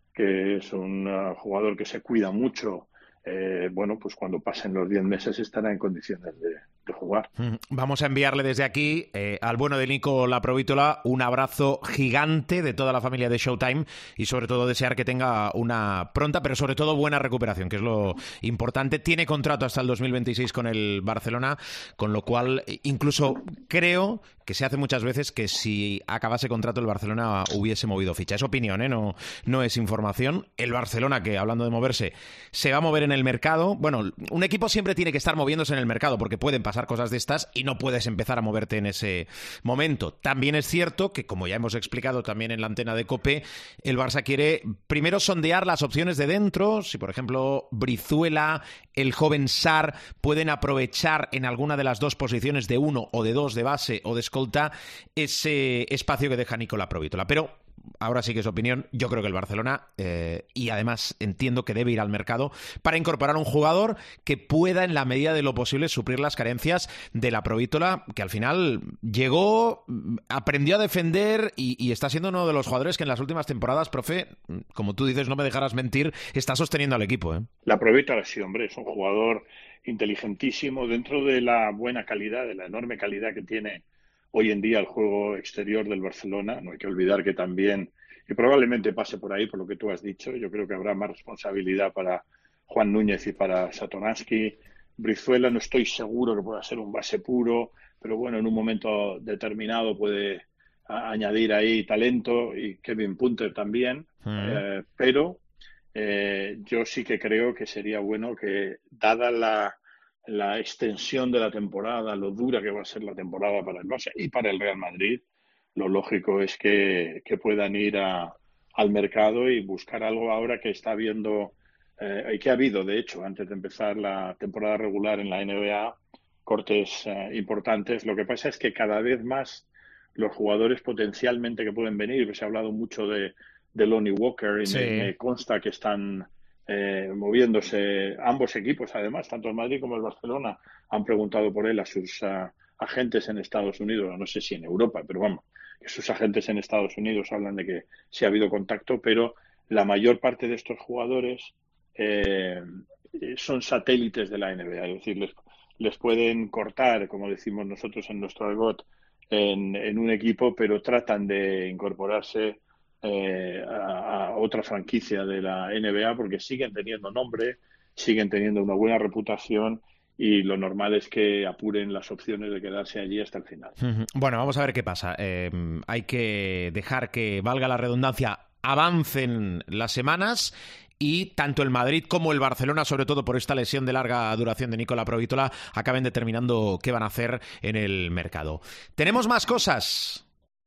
que es un jugador que se cuida mucho, bueno, pues cuando pasen los 10 meses estará en condiciones de jugar. Vamos a enviarle desde aquí al bueno de Nico Laprovítola un abrazo gigante de toda la familia de Showtime y sobre todo desear que tenga una pronta, pero sobre todo buena recuperación, que es lo importante. Tiene contrato hasta el 2026 con el Barcelona, con lo cual incluso creo que se hace muchas veces que si acabase contrato el Barcelona hubiese movido ficha. Es opinión, no es información. El Barcelona, que hablando de moverse, se va a mover en el mercado. Bueno, un equipo siempre tiene que estar moviéndose en el mercado porque pueden pasar cosas de estas y no puedes empezar a moverte en ese momento. También es cierto que, como ya hemos explicado también en la antena de COPE, el Barça quiere primero sondear las opciones de dentro. Si, por ejemplo, Brizuela, el joven Sarr pueden aprovechar en alguna de las dos posiciones de uno o de dos de base o de escolta ese espacio que deja Nico Laprovítola. Pero ahora sí que es opinión, yo creo que el Barcelona, y además entiendo que debe ir al mercado para incorporar un jugador que pueda en la medida de lo posible suplir las carencias de Laprovítola, que al final llegó, aprendió a defender y está siendo uno de los jugadores que en las últimas temporadas, profe, como tú dices, no me dejarás mentir, está sosteniendo al equipo. Laprovítola sí, hombre, es un jugador inteligentísimo dentro de la buena calidad, de la enorme calidad que tiene hoy en día el juego exterior del Barcelona. No hay que olvidar que también, y probablemente pase por ahí, por lo que tú has dicho, yo creo que habrá más responsabilidad para Juan Núñez y para Satoransky. Brizuela no estoy seguro que pueda ser un base puro, pero bueno, en un momento determinado puede añadir ahí talento, y Kevin Punter también. Pero yo sí que creo que sería bueno que, dada la extensión de la temporada, lo dura que va a ser la temporada para el Barça y para el Real Madrid, lo lógico es que puedan ir al mercado y buscar algo ahora que está habiendo, y que ha habido, de hecho, antes de empezar la temporada regular en la NBA, cortes importantes. Lo que pasa es que cada vez más los jugadores potencialmente que pueden venir, se ha hablado mucho de Lonnie Walker y Sí. me consta que están moviéndose ambos equipos, además, tanto el Madrid como el Barcelona han preguntado por él a sus agentes en Estados Unidos, no sé si en Europa, pero vamos, que sus agentes en Estados Unidos hablan de que sí ha habido contacto, pero la mayor parte de estos jugadores son satélites de la NBA, es decir, les pueden cortar, como decimos nosotros en nuestro argot, en un equipo, pero tratan de incorporarse a otra franquicia de la NBA porque siguen teniendo nombre, siguen teniendo una buena reputación y lo normal es que apuren las opciones de quedarse allí hasta el final. Bueno, vamos a ver qué pasa. Hay que dejar que, valga la redundancia, avancen las semanas y tanto el Madrid como el Barcelona, sobre todo por esta lesión de larga duración de Nico Laprovítola, acaben determinando qué van a hacer en el mercado. Tenemos más cosas.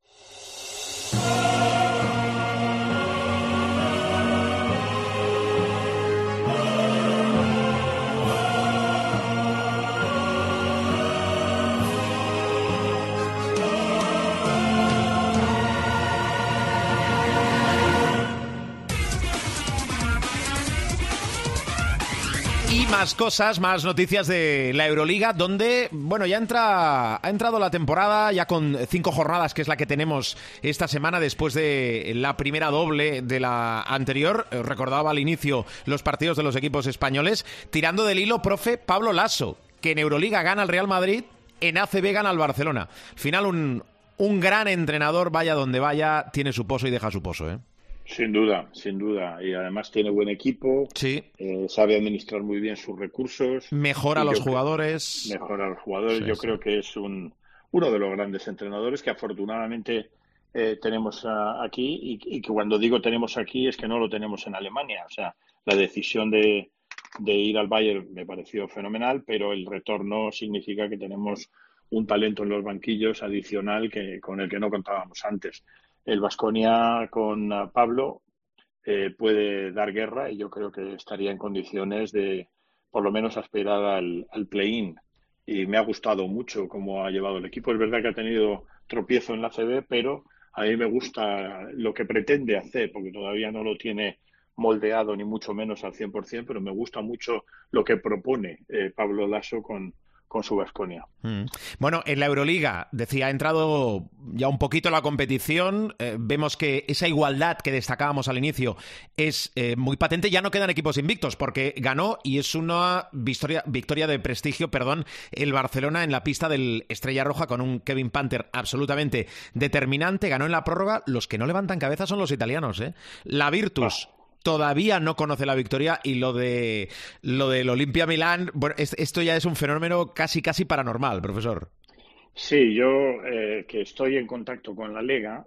Y más cosas, más noticias de la Euroliga, donde, bueno, ya ha entrado la temporada, ya con 5 jornadas, que es la que tenemos esta semana, después de la primera doble de la anterior. Recordaba al inicio los partidos de los equipos españoles. Tirando del hilo, profe, Pablo Lasso, que en Euroliga gana al Real Madrid, en ACB gana al Barcelona. Al final, un gran entrenador, vaya donde vaya, tiene su pozo y deja su pozo, ¿eh? Sin duda, sin duda. Y además tiene buen equipo, Sí. Sabe administrar muy bien sus recursos. Mejora a los jugadores. Mejora a los jugadores. Sí, yo sí. creo que es uno de los grandes entrenadores que afortunadamente tenemos aquí y que cuando digo tenemos aquí es que no lo tenemos en Alemania. O sea, la decisión de ir al Bayern me pareció fenomenal, pero el retorno significa que tenemos un talento en los banquillos adicional con el que no contábamos antes. El Baskonia con Pablo puede dar guerra y yo creo que estaría en condiciones de por lo menos aspirar al play-in. Y me ha gustado mucho cómo ha llevado el equipo. Es verdad que ha tenido tropiezo en la CB, pero a mí me gusta lo que pretende hacer, porque todavía no lo tiene moldeado ni mucho menos al 100%, pero me gusta mucho lo que propone Pablo Lasso con su Baskonia. Bueno, en la Euroliga, decía, ha entrado ya un poquito la competición. Vemos que esa igualdad que destacábamos al inicio es muy patente. Ya no quedan equipos invictos porque ganó, y es una victoria de prestigio, el Barcelona en la pista del Estrella Roja con un Kevin Panther absolutamente determinante. Ganó en la prórroga. Los que no levantan cabeza son los italianos, ¿eh? La Virtus todavía no conoce la victoria, y lo del Olimpia Milán, bueno, esto ya es un fenómeno casi paranormal, profesor. Sí, yo que estoy en contacto con la Lega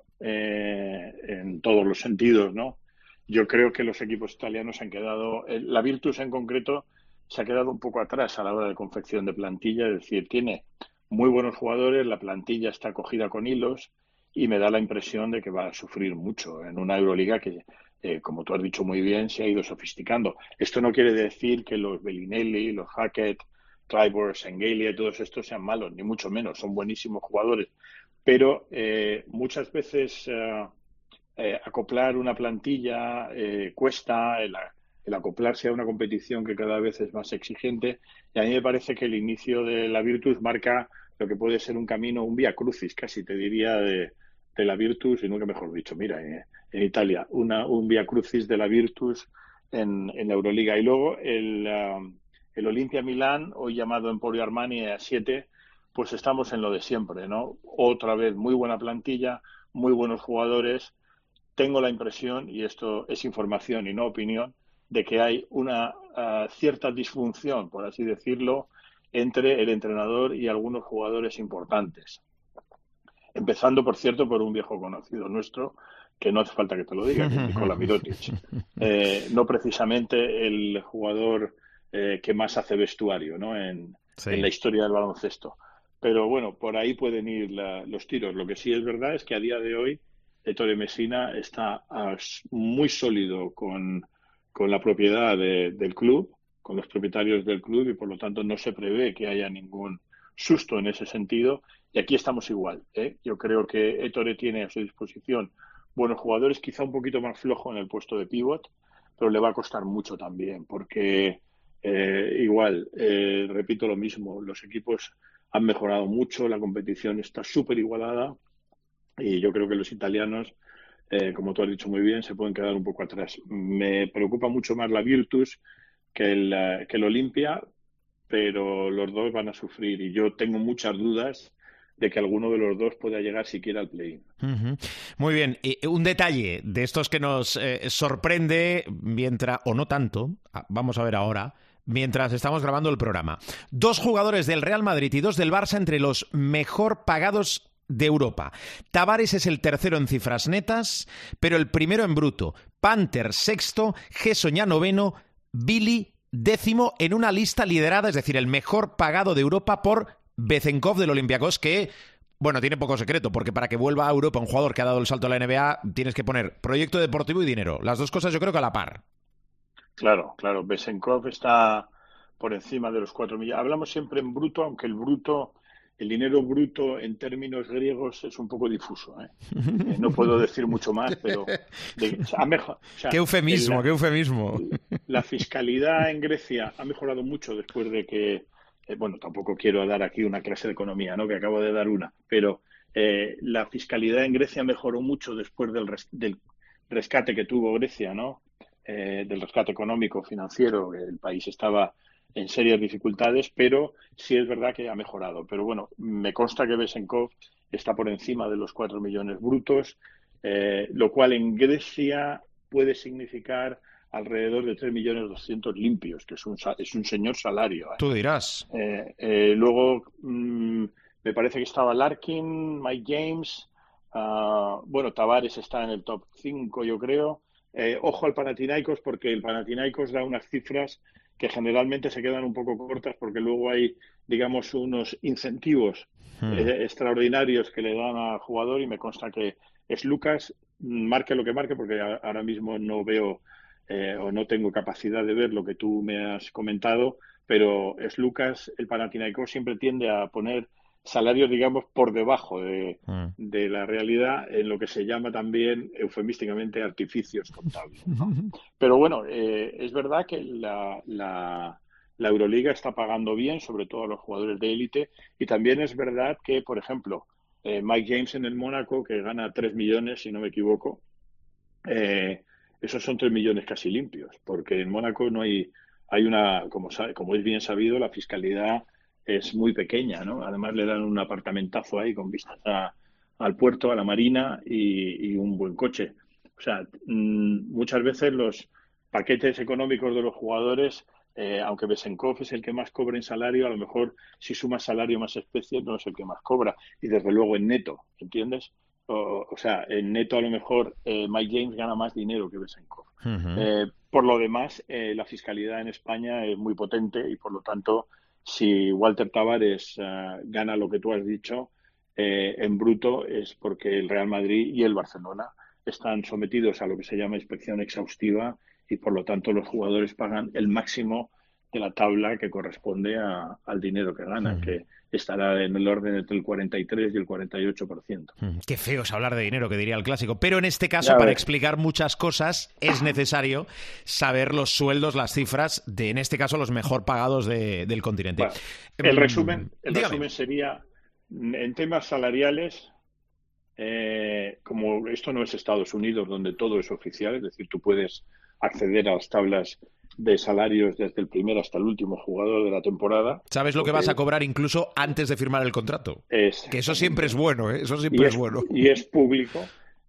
en todos los sentidos, ¿no? Yo creo que los equipos italianos han quedado, la Virtus en concreto se ha quedado un poco atrás a la hora de confección de plantilla, es decir, tiene muy buenos jugadores, la plantilla está cogida con hilos, y me da la impresión de que va a sufrir mucho en una Euroliga que, como tú has dicho muy bien, se ha ido sofisticando. Esto no quiere decir que los Bellinelli, los Hackett, Clyburn, Sengelia y todos estos sean malos, ni mucho menos, son buenísimos jugadores. Pero muchas veces acoplar una plantilla cuesta, el acoplarse a una competición que cada vez es más exigente, y a mí me parece que el inicio de la Virtus marca lo que puede ser un camino, un vía crucis, casi te diría, de la Virtus, y nunca mejor dicho, mira, en Italia, un vía crucis de la Virtus en la Euroliga. Y luego el Olimpia Milán, hoy llamado Emporio Armani a 7, pues estamos en lo de siempre, ¿no? Otra vez, muy buena plantilla, muy buenos jugadores. Tengo la impresión, y esto es información y no opinión, de que hay una cierta disfunción, por así decirlo, entre el entrenador y algunos jugadores importantes. Empezando, por cierto, por un viejo conocido nuestro, que no hace falta que te lo diga, que es Nikola Mirotic. No precisamente el jugador que más hace vestuario, ¿no? en la historia del baloncesto. Pero bueno, por ahí pueden ir los tiros. Lo que sí es verdad es que a día de hoy Ettore Messina está muy sólido con la propiedad del club, con los propietarios del club, y por lo tanto no se prevé que haya ningún susto en ese sentido. Y aquí estamos igual, ¿eh? Yo creo que Ettore tiene a su disposición buenos jugadores, quizá un poquito más flojo en el puesto de pívot, pero le va a costar mucho también, porque repito lo mismo, los equipos han mejorado mucho, la competición está súper igualada, y yo creo que los italianos, como tú has dicho muy bien, se pueden quedar un poco atrás. Me preocupa mucho más la Virtus que el Olimpia, pero los dos van a sufrir, y yo tengo muchas dudas de que alguno de los dos pueda llegar siquiera al play-in. Muy bien. Un detalle de estos que nos sorprende, mientras, o no tanto, vamos a ver ahora, mientras estamos grabando el programa. 2 jugadores del Real Madrid y 2 del Barça entre los mejor pagados de Europa. Tavares es el tercero en cifras netas, pero el primero en bruto. Panther sexto, Gerson ya noveno, Billy décimo, en una lista liderada, es decir, el mejor pagado de Europa, por Bezenkov del Olympiacos, que, bueno, tiene poco secreto, porque para que vuelva a Europa un jugador que ha dado el salto a la NBA tienes que poner proyecto deportivo y dinero. Las dos cosas yo creo que a la par. Claro. Bezenkov está por encima de los 4 millones. Hablamos siempre en bruto, aunque el dinero bruto en términos griegos es un poco difuso, ¿eh? No puedo decir mucho más, pero qué eufemismo, qué eufemismo. La fiscalidad en Grecia ha mejorado mucho después de que, bueno, tampoco quiero dar aquí una clase de economía, ¿no? Que acabo de dar una, pero la fiscalidad en Grecia mejoró mucho después del rescate que tuvo Grecia, ¿no? Del rescate económico, financiero. El país estaba en serias dificultades, pero sí es verdad que ha mejorado. Pero bueno, me consta que Bezenkov está por encima de los 4 millones brutos, lo cual en Grecia puede significar alrededor de 3.200.000 limpios, que es un señor salario, ¿eh? Tú dirás. Luego, me parece que estaba Larkin, Mike James, bueno, Tavares está en el top 5, yo creo. Ojo al Panathinaikos, porque el Panathinaikos da unas cifras que generalmente se quedan un poco cortas, porque luego hay, digamos, unos incentivos extraordinarios que le dan al jugador, y me consta que es Lucas, marque lo que marque, porque ahora mismo no veo o no tengo capacidad de ver lo que tú me has comentado, pero es Lucas. El Panathinaikos siempre tiende a poner salarios, digamos, por debajo de la realidad, en lo que se llama también eufemísticamente artificios contables, ¿no? Pero bueno, es verdad que la Euroliga está pagando bien, sobre todo a los jugadores de élite, y también es verdad que, por ejemplo, Mike James en el Mónaco, que gana 3 millones, si no me equivoco, esos son 3 millones casi limpios, porque en Mónaco no hay una, como es bien sabido, la fiscalidad es muy pequeña, ¿no? Además le dan un apartamentazo ahí con vistas al puerto, a la marina y un buen coche. O sea, muchas veces los paquetes económicos de los jugadores, aunque Besenkov es el que más cobra en salario, a lo mejor si sumas salario más especies no es el que más cobra. Y desde luego en neto, ¿entiendes? O sea, en neto a lo mejor Mike James gana más dinero que Besenkov. Por lo demás, la fiscalidad en España es muy potente y por lo tanto, si Walter Tavares gana lo que tú has dicho, en bruto es porque el Real Madrid y el Barcelona están sometidos a lo que se llama inspección exhaustiva y por lo tanto los jugadores pagan el máximo de la tabla que corresponde al dinero que ganan, que estará en el orden entre el 43 y el 48%. Qué feo es hablar de dinero, que diría el clásico. Pero en este caso, Ya para ves. explicar muchas cosas, es necesario saber los sueldos, las cifras de, en este caso, los mejor pagados del continente. Bueno, el resumen Dígame. sería, en temas salariales, como esto no es Estados Unidos, donde todo es oficial, es decir, tú puedes acceder a las tablas de salarios desde el primer hasta el último jugador de la temporada. ¿Sabes lo que vas a cobrar incluso antes de firmar el contrato? Que eso siempre es bueno, ¿eh? Eso siempre es bueno. Y es público.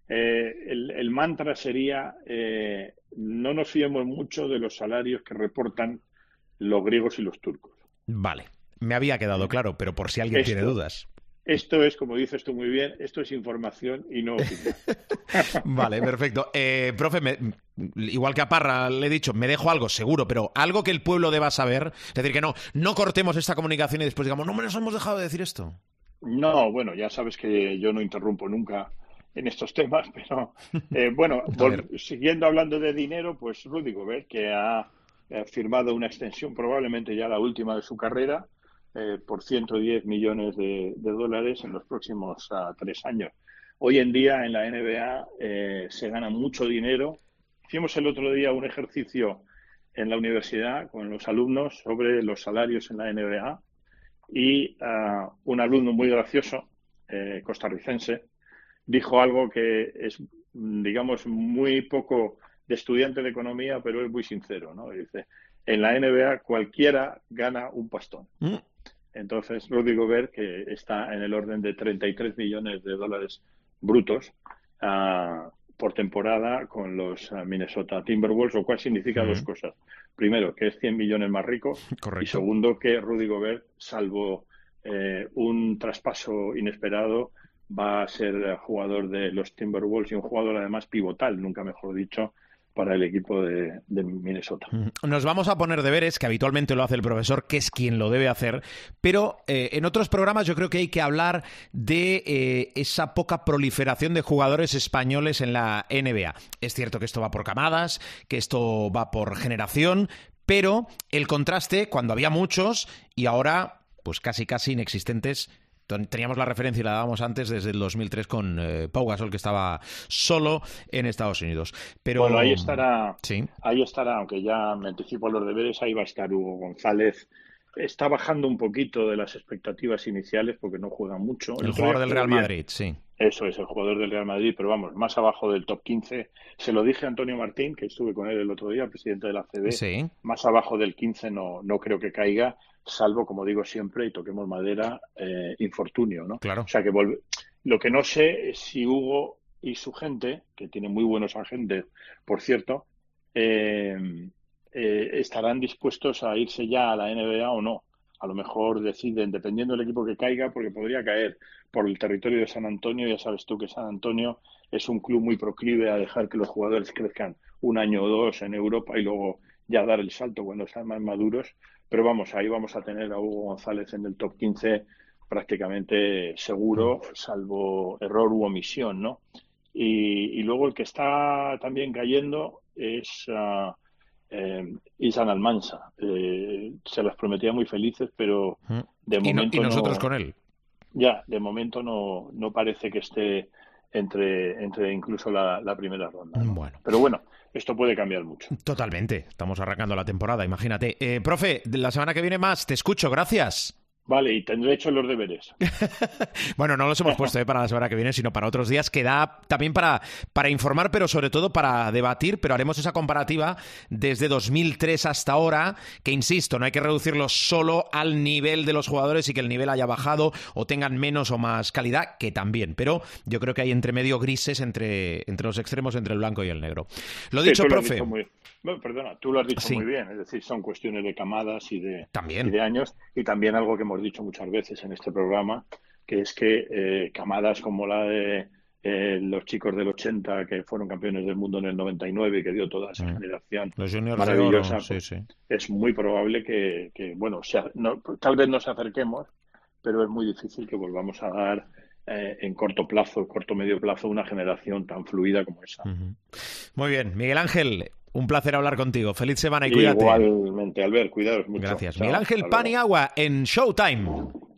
El mantra sería, no nos fiemos mucho de los salarios que reportan los griegos y los turcos. Vale, me había quedado claro, pero por si alguien tiene dudas. Esto es, como dices tú muy bien, esto es información y no opinión. Vale, perfecto. Profe, igual que a Parra le he dicho, me dejo algo seguro, pero algo que el pueblo deba saber, es decir, que no cortemos esta comunicación y después digamos, no me nos hemos dejado de decir esto. No, bueno, ya sabes que yo no interrumpo nunca en estos temas, pero bueno, siguiendo hablando de dinero, pues Rudy Gobert, que ha firmado una extensión, probablemente ya la última de su carrera, por 110 millones de dólares en los próximos 3 años. Hoy en día en la NBA se gana mucho dinero. Hicimos el otro día un ejercicio en la universidad con los alumnos sobre los salarios en la NBA y un alumno muy gracioso, costarricense, dijo algo que es, digamos, muy poco de estudiante de economía, pero es muy sincero, ¿no? Dice, en la NBA cualquiera gana un pastón. Entonces, Rudy Gobert, que está en el orden de 33 millones de dólares brutos por temporada con los Minnesota Timberwolves, lo cual significa dos cosas. Primero, que es 100 millones más rico. Correcto. Y segundo, que Rudy Gobert, salvo un traspaso inesperado, va a ser jugador de los Timberwolves y un jugador además pivotal, nunca mejor dicho, para el equipo de Minnesota. Nos vamos a poner deberes, que habitualmente lo hace el profesor, que es quien lo debe hacer, pero en otros programas yo creo que hay que hablar de esa poca proliferación de jugadores españoles en la NBA. Es cierto que esto va por camadas, que esto va por generación, pero el contraste, cuando había muchos y ahora pues casi inexistentes. Teníamos la referencia y la dábamos antes desde el 2003 con Pau Gasol, que estaba solo en Estados Unidos. Pero bueno, ahí estará, sí. Ahí estará, aunque ya me anticipo a los deberes, ahí va a estar Hugo González. Está bajando un poquito de las expectativas iniciales porque no juega mucho. El jugador del Real Madrid, sí. Eso es, el jugador del Real Madrid, pero vamos, más abajo del top 15. Se lo dije a Antonio Martín, que estuve con él el otro día, presidente de la ACB. Sí. Más abajo del 15 no creo que caiga, salvo, como digo siempre, y toquemos madera, infortunio, ¿no? Claro. O sea, que lo que no sé es si Hugo y su gente, que tiene muy buenos agentes, por cierto, estarán dispuestos a irse ya a la NBA o no. A lo mejor deciden, dependiendo del equipo que caiga, porque podría caer por el territorio de San Antonio. Ya sabes tú que San Antonio es un club muy proclive a dejar que los jugadores crezcan un año o dos en Europa y luego ya dar el salto cuando sean más maduros. Pero vamos, ahí vamos a tener a Hugo González en el top 15 prácticamente seguro, salvo error u omisión, ¿no? Y luego el que está también cayendo es Isan Almansa. Se las prometía muy felices, pero de momento y nosotros no, con él. Ya, de momento no parece que esté entre incluso la primera ronda, ¿no? Bueno. Pero bueno, esto puede cambiar mucho. Totalmente. Estamos arrancando la temporada, imagínate. Profe, la semana que viene más. Te escucho, gracias. Vale, y tendré hecho los deberes. Bueno, no los hemos puesto para la semana que viene, sino para otros días, que da también para informar, pero sobre todo para debatir, pero haremos esa comparativa desde 2003 hasta ahora, que insisto, no hay que reducirlo solo al nivel de los jugadores y que el nivel haya bajado o tengan menos o más calidad, que también, pero yo creo que hay entre medio grises entre los extremos, entre el blanco y el negro. Lo dicho, profe. Perdona, tú lo has dicho muy bien, es decir, son cuestiones de camadas y de años, y también algo que hemos dicho muchas veces en este programa, que es que camadas como la de los chicos del 80 que fueron campeones del mundo en el 99 y que dio toda esa generación maravillosa, es muy probable que bueno, tal vez nos acerquemos, pero es muy difícil que volvamos a dar en corto medio plazo, una generación tan fluida como esa. Muy bien, Miguel Ángel, un placer hablar contigo. Feliz semana y cuídate. Igualmente, Albert, cuidados mucho. Gracias. Chao, Miguel Ángel Paniagua en Showtime.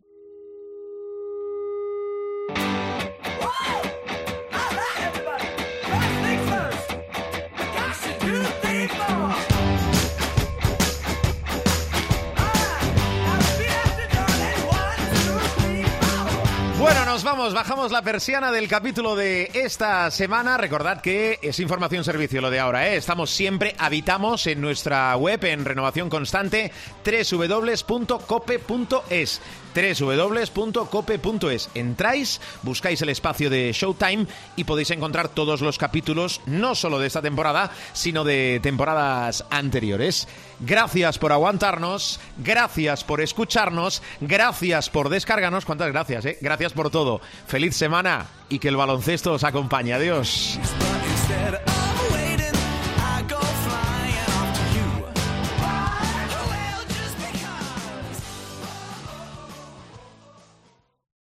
Bueno, nos vamos, bajamos la persiana del capítulo de esta semana. Recordad que es información servicio lo de ahora, ¿eh? Habitamos en nuestra web en renovación constante, www.cope.es. www.cope.es. Entráis, buscáis el espacio de Showtime y podéis encontrar todos los capítulos, no solo de esta temporada, sino de temporadas anteriores. Gracias por aguantarnos, gracias por escucharnos, gracias por descargarnos. ¿Cuántas gracias, eh? Gracias por todo. Feliz semana y que el baloncesto os acompañe. Adiós.